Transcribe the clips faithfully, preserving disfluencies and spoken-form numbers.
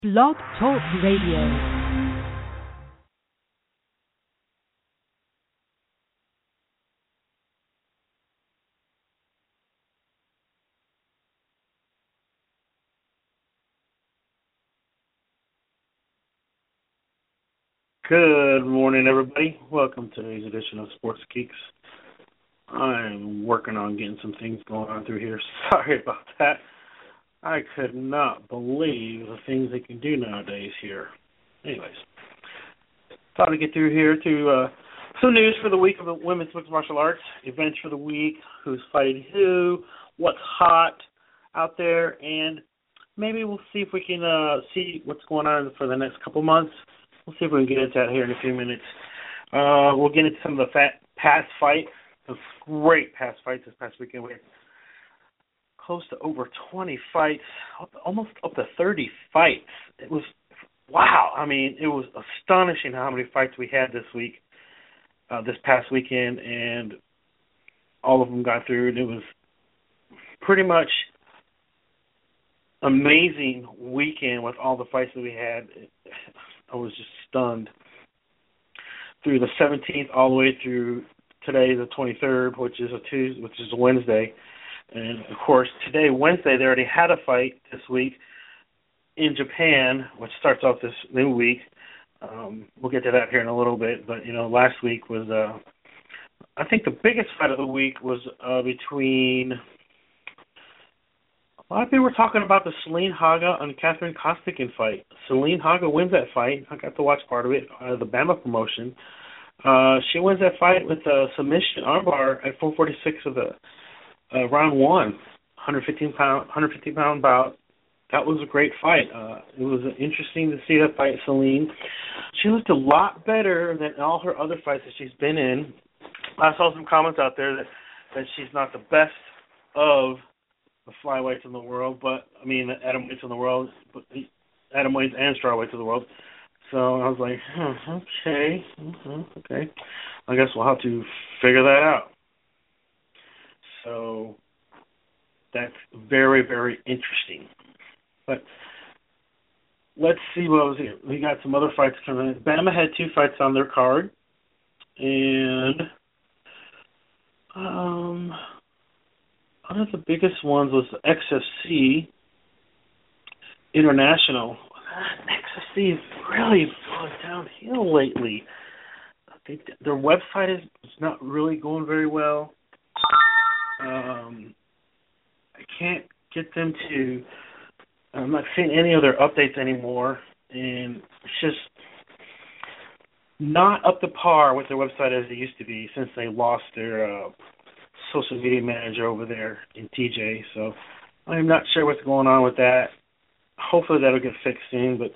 Blog Talk Radio. Good morning, everybody. Welcome to today's edition of Sports Geeks. I'm working on getting some things going on through here. Sorry about that. I could not believe the things they can do nowadays here. Anyways, thought I'd get through here to uh, some news for the week of the women's mixed martial arts, events for the week, who's fighting who, what's hot out there, and maybe we'll see if we can uh, see what's going on for the next couple months. We'll see if we can get into that here in a few minutes. Uh, we'll get into some of the fat, past fights, the great past fights this past weekend. We had close to over twenty fights, almost up to thirty fights. It was, wow. I mean, it was astonishing how many fights we had this week, uh, this past weekend, and all of them got through. And it was pretty much amazing weekend with all the fights that we had. I was just stunned. Through the seventeenth all the way through today, the twenty-third, which is a Tuesday, which is a Wednesday. And, of course, today, Wednesday, they already had a fight this week in Japan, which starts off this new week. Um, we'll get to that here in a little bit. But, you know, last week was, uh, I think the biggest fight of the week was uh, between, a lot of people were talking about the Celine Haga and Catherine Costigan fight. Celine Haga wins that fight. I got to watch part of it, uh, the Bama promotion. Uh, she wins that fight with a submission armbar at four forty-six of the Uh, round one, one fifteen pound, one fifty pound bout. That was a great fight. Uh, it was interesting to see that fight, Celine. She looked a lot better than all her other fights that she's been in. I saw some comments out there that, that she's not the best of the flyweights in the world, but I mean, the atomweights in the world, but the atomweights and strawweights in the world. So I was like, huh, okay, mm-hmm, okay. I guess we'll have to figure that out. So that's very, very interesting. But let's see what was here. We got some other fights coming in. Bama had two fights on their card. And um, one of the biggest ones was X F C International. X F C is really going downhill lately. I think their website is, is not really going very well. Um, I can't get them to, I'm not seeing any of their updates anymore, and it's just not up to par with their website as it used to be since they lost their uh, social media manager over there in T J, so I'm not sure what's going on with that. Hopefully that'll get fixed soon, but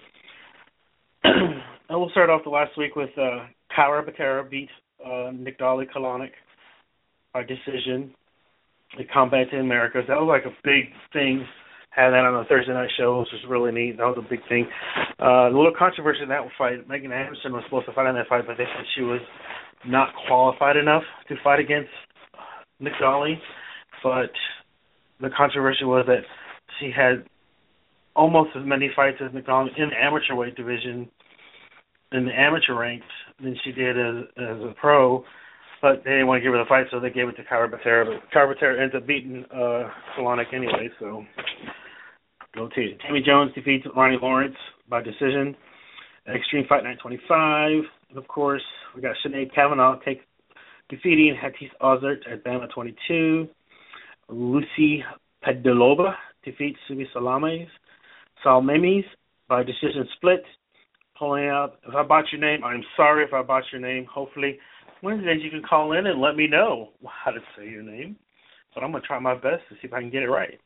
I will start off the last week with uh, Kyra Batera beat uh, Nigdali Kalanick by decision. The Combat to Americas. That was like a big thing. Had that on a Thursday night show, which was really neat. That was a big thing. Uh, a little controversy in that fight. Megan Anderson was supposed to fight in that fight, but they said she was not qualified enough to fight against Nick Dolly. But the controversy was that she had almost as many fights as Nick Dolly in the amateur weight division, in the amateur ranks, than she did as, as a pro. But they didn't want to give her the fight, so they gave it to Kyra Batera. But Kyra Batera ends up beating uh, Kalanick anyway, so go to it. Tammy Jones defeats Ronnie Lawrence by decision at Extreme Fight Night twenty-five. And, of course, we got Sinead Kavanaugh take, defeating Hatis Ozert at Bama twenty-two. Lucy Pedalova defeats Subi Salames. Salmemes by decision split. Pulling out, if I botch your name, I'm sorry if I botch your name. Hopefully, Wednesdays you can call in and let me know how to say your name. But I'm going to try my best to see if I can get it right.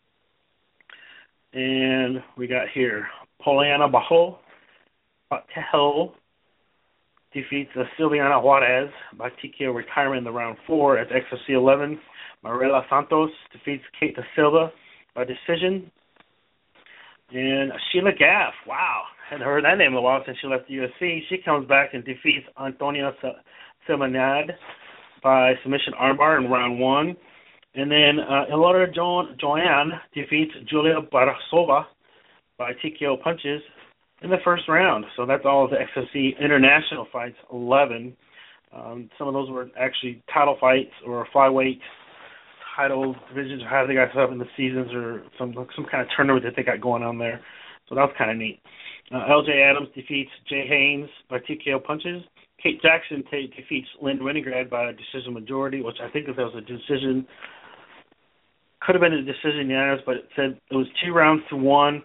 And we got here, Poliana Bajo Tejo defeats uh, Silviana Juarez by T K O retirement in the round four at X F C eleven. Marela Santos defeats Kate Da Silva by decision. And Sheila Gaff, wow, hadn't heard that name in a while since she left the U F C. She comes back and defeats Antonia Semanad by submission armbar in round one. And then uh, Elora jo- Joanne defeats Julia Barasova by T K O punches in the first round. So that's all of the X F C international fights, eleven. Um, some of those were actually title fights or flyweight title divisions, or how they got set up in the seasons, or some some kind of tournament that they got going on there. So that was kind of neat. Uh, L J Adams defeats Jay Haynes by T K O punches. Kate Jackson t- defeats Lynn Winograd by a decision majority, which I think if that was a decision, could have been a decision unanimous, but it said it was two rounds to one.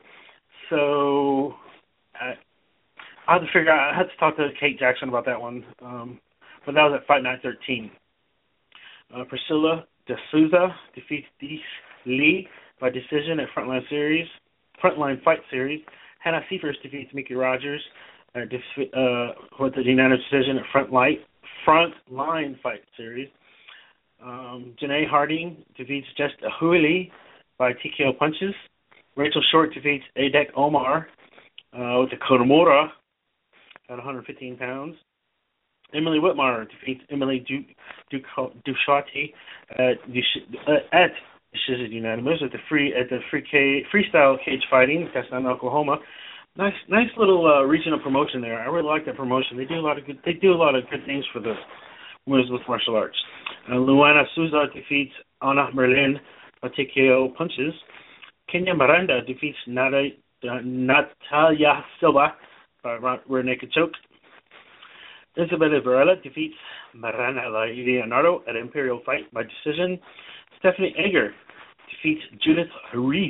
So I, I had to figure out, I had to talk to Kate Jackson about that one. Um, but that was at Fight Night thirteen. Uh, Priscilla De Souza defeats Dee Lee by decision at Frontline Series, Frontline Fight Series. Hannah Seifers defeats Mickey Rogers uh, def- uh, with a unanimous decision at Frontline Frontline Fight Series. Um, Janae Harding defeats Jessica Huili by T K O punches. Rachel Short defeats Adek Omar uh, with the Koromora at one hundred fifteen pounds. Emily Whitmire defeats Emily du- du- Dushati at, uh, at decision unanimous at the free at the free cage, freestyle cage fighting, Castanon, Oklahoma. Nice, nice little uh, regional promotion there. I really like that promotion. They do a lot of good. They do a lot of good things for the women's with martial arts. Uh, Luana Souza defeats Anna Merlin by T K O punches. Kenya Miranda defeats Nata, uh, Natalia Silva by rear naked choke. Isabella Varela defeats Mariana Leonardo at Imperial Fight by decision. Stephanie Egger defeats Judith Reese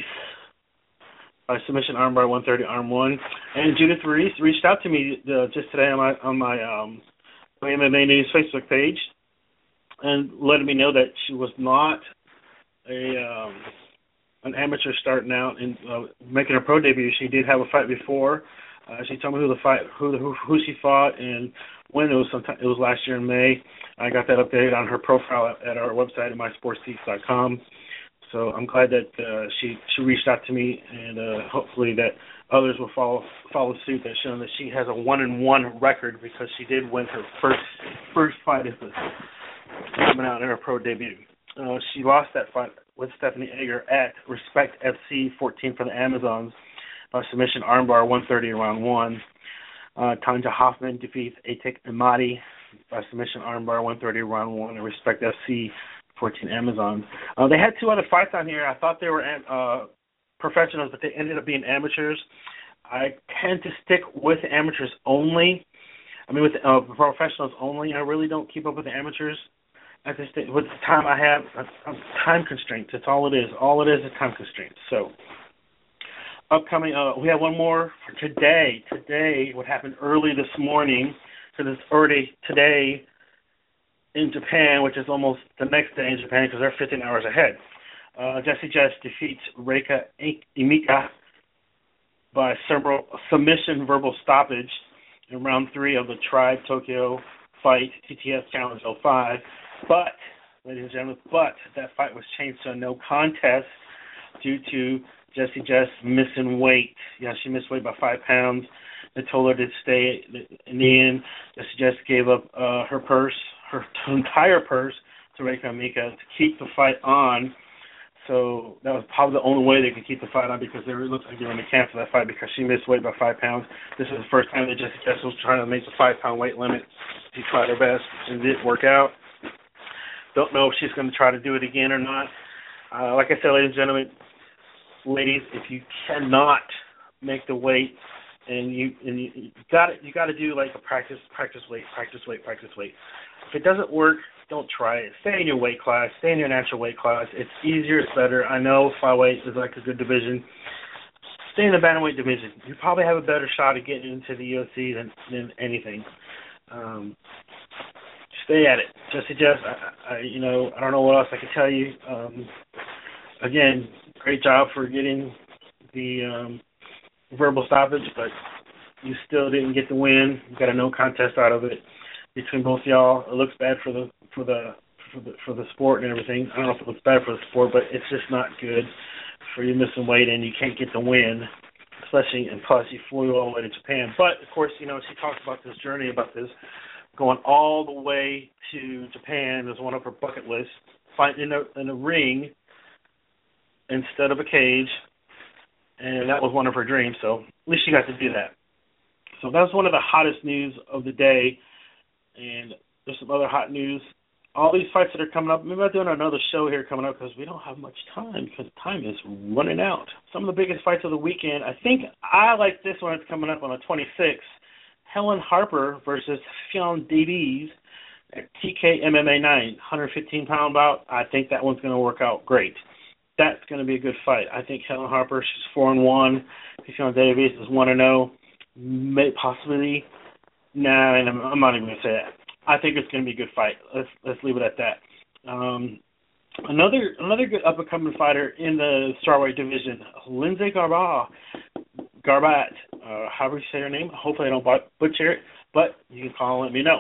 by submission armbar one thirty arm one. And Judith Reese reached out to me uh, just today on my on my um, my M M A News Facebook page and letting me know that she was not a um, an amateur starting out and uh, making her pro debut. She did have a fight before. Uh, she told me who the fight, who the, who, who she fought, and when. It was sometime, it was last year in May. I got that updated on her profile at, at our website at my sports peaks dot com. So I'm glad that uh, she she reached out to me, and uh, hopefully that others will follow follow suit. That showing that she has a one and one record because she did win her first first fight as a, coming out in her pro debut. Uh, she lost that fight with Stephanie Egger at Respect F C fourteen for the Amazons by submission armbar one thirty round one. Uh, Tanja Hoffman defeats Atik Imadi by submission armbar one thirty round one at Respect F C fourteen Amazons. Uh, they had two other fights on here. I thought they were uh, professionals, but they ended up being amateurs. I tend to stick with amateurs only. I mean, with uh, professionals only. I really don't keep up with the amateurs. At this stage, with the time I have, uh, time constraints. That's all it is. All it is is time constraints. So, upcoming, uh, we have one more for today. Today, what happened early this morning, because it's already today in Japan, which is almost the next day in Japan because they're fifteen hours ahead. Uh, Jessie Jess defeats Reika Imika by several submission verbal stoppage in round three of the Tribe Tokyo Fight T T S Challenge oh five. But, ladies and gentlemen, but that fight was changed to a no contest due to Jessie Jess missing weight. Yeah, she missed weight by five pounds. They told her to stay. In the end, Jessie Jess gave up uh, her purse, her entire purse, to Reika Imika to keep the fight on. So that was probably the only way they could keep the fight on because they were, looked like they were going to cancel that fight because she missed weight by five pounds. This is the first time that Jessie Jess was trying to make the five-pound weight limit. She tried her best and it didn't work out. Don't know if she's going to try to do it again or not. Uh, like I said, ladies and gentlemen, ladies, if you cannot make the weight and you and you, you got you got to do like a practice, practice weight, practice weight, practice weight. If it doesn't work, don't try it. Stay in your weight class. Stay in your natural weight class. It's easier. It's better. I know flyweight is like a good division. Stay in the bantamweight division. You probably have a better shot at getting into the U F C than than anything. Um, Stay at it. Jessie Jess, I, I, you know, I don't know what else I can tell you. Um, again, great job for getting the um, verbal stoppage, but you still didn't get the win. You got a no contest out of it between both y'all. It looks bad for the for the for the for the sport and everything. I don't know if it looks bad for the sport, but it's just not good for you missing weight and you can't get the win, especially and plus you flew all the way to Japan. But of course, you know, she talks about this journey about this. Going all the way to Japan is one of her bucket lists. Fighting in a, in a ring instead of a cage, and that was one of her dreams. So at least she got to do that. So that was one of the hottest news of the day. And there's some other hot news. All these fights that are coming up, maybe I'll do another show here coming up because we don't have much time because time is running out. Some of the biggest fights of the weekend. I think I like this one that's coming up on the twenty-sixth. Helen Harper versus Ffion Davies at T K M M A nine, one fifteen pound bout. I think that one's going to work out great. That's going to be a good fight. I think Helen Harper, she's four and one. Ffion Davies is one and zero. May possibly. Nah, I'm not even going to say that. I think it's going to be a good fight. Let's let's leave it at that. Um, another another good up and coming fighter in the strawweight division, Lindsay Garbat. Garbat, uh, however you say her name. Hopefully I don't butcher it, but you can call and let me know.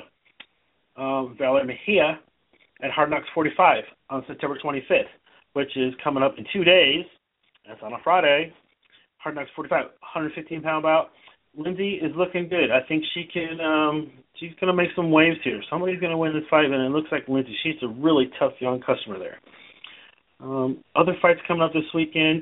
Um, Valerie Mejia at Hard Knocks forty-five on September twenty-fifth, which is coming up in two days. That's on a Friday. Hard Knocks forty-five, one fifteen pound bout. Lindsay is looking good. I think she can. Um, she's going to make some waves here. Somebody's going to win this fight, and it looks like Lindsay. She's a really tough young customer there. Um, other fights coming up this weekend.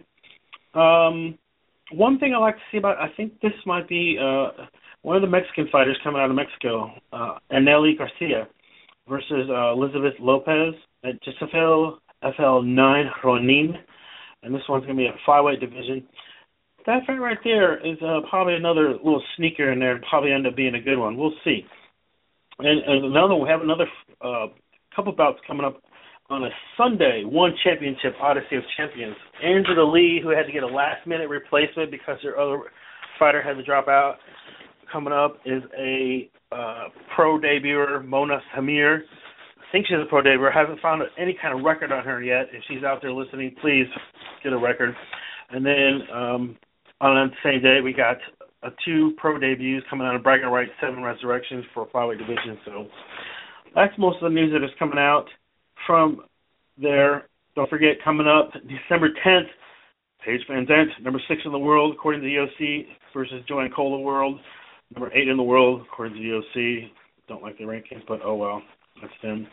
Um, one thing I like to see about, I think this might be uh, one of the Mexican fighters coming out of Mexico, uh, Anely Garcia versus uh, Elizabeth Lopez at Giselle F L nine Ronin, and this one's going to be a flyweight division. That fight right there is uh, probably another little sneaker in there and probably end up being a good one. We'll see. And, and another, we have another uh, couple bouts coming up on a Sunday, one championship, Odyssey of Champions. Angela Lee, who had to get a last-minute replacement because her other fighter had to drop out, coming up is a uh, pro debuter, Mona Samir. I think she's a pro debuter. I haven't found any kind of record on her yet. If she's out there listening, please get a record. And then um, on the same day, we got uh, two pro debuts coming out of Bragging Rights, Seven Resurrections for flyweight division. So that's most of the news that is coming out from there. Don't forget, coming up December tenth, Paige Van Zandt, number six in the world, according to the O C, versus Joanne Cola World, number eight in the world, according to the O C. Don't like the rankings, but oh well, that's them.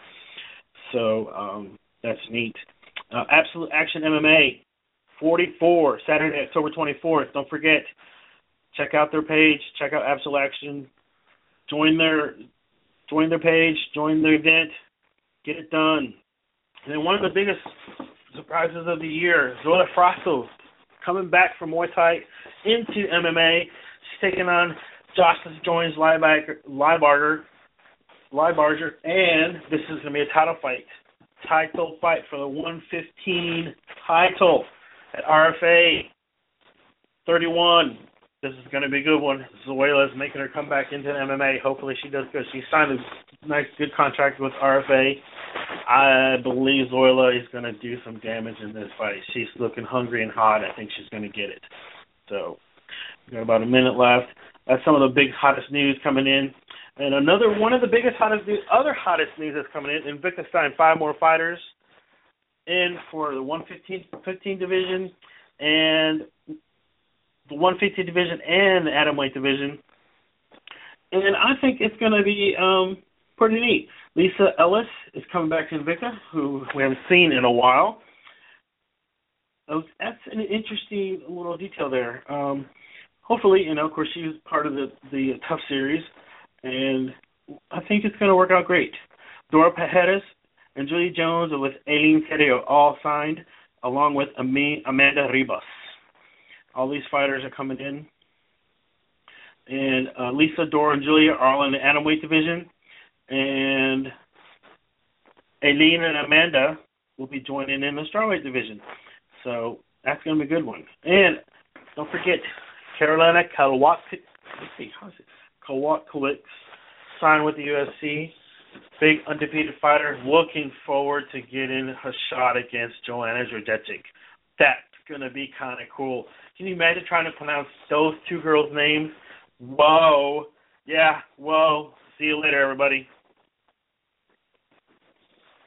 So um, that's neat. Uh, Absolute Action M M A. forty-four, Saturday, October twenty-fourth. Don't forget, check out their page, check out Absolute Action, join their join their page, join their event, get it done. And then one of the biggest surprises of the year, Zoila Frasco, coming back from Muay Thai into M M A. She's taking on Jocelyn Jones Lybarger, Lybarger, and this is going to be a title fight. Title fight for the one fifteen title at R F A thirty-one. This is going to be a good one. Zoila is making her come back into M M A. Hopefully she does good. She signed a nice, good contract with R F A. I believe Zoila is going to do some damage in this fight. She's looking hungry and hot. I think she's going to get it. So we've got about a minute left. That's some of the big, hottest news coming in. And another one of the biggest, hottest news, other hottest news that's coming in, Invicta signed five more fighters in for the one fifteen division and the one fifteen division and the atomweight division. And I think it's going to be um, pretty neat. Lisa Ellis is coming back to Invicta, who we haven't seen in a while. That's an interesting little detail there. Um, hopefully, you know, of course, she's part of the, the Tough Series, and I think it's going to work out great. Dora Pajedes and Julie Jones with Aileen Serio all signed, along with Amanda Ribas. All these fighters are coming in. And uh, Lisa, Dora, and Julia are all in the atomweight division. And Aileen and Amanda will be joining in the strawweight division. So that's going to be a good one. And don't forget, Carolina Kowalkiewicz, let's see, how's it? Kowalkiewicz signed with the U F C. Big undefeated fighter, looking forward to getting a shot against Joanna Jędrzejczyk. That's going to be kind of cool. Can you imagine trying to pronounce those two girls' names? Whoa. Yeah, whoa. See you later, everybody.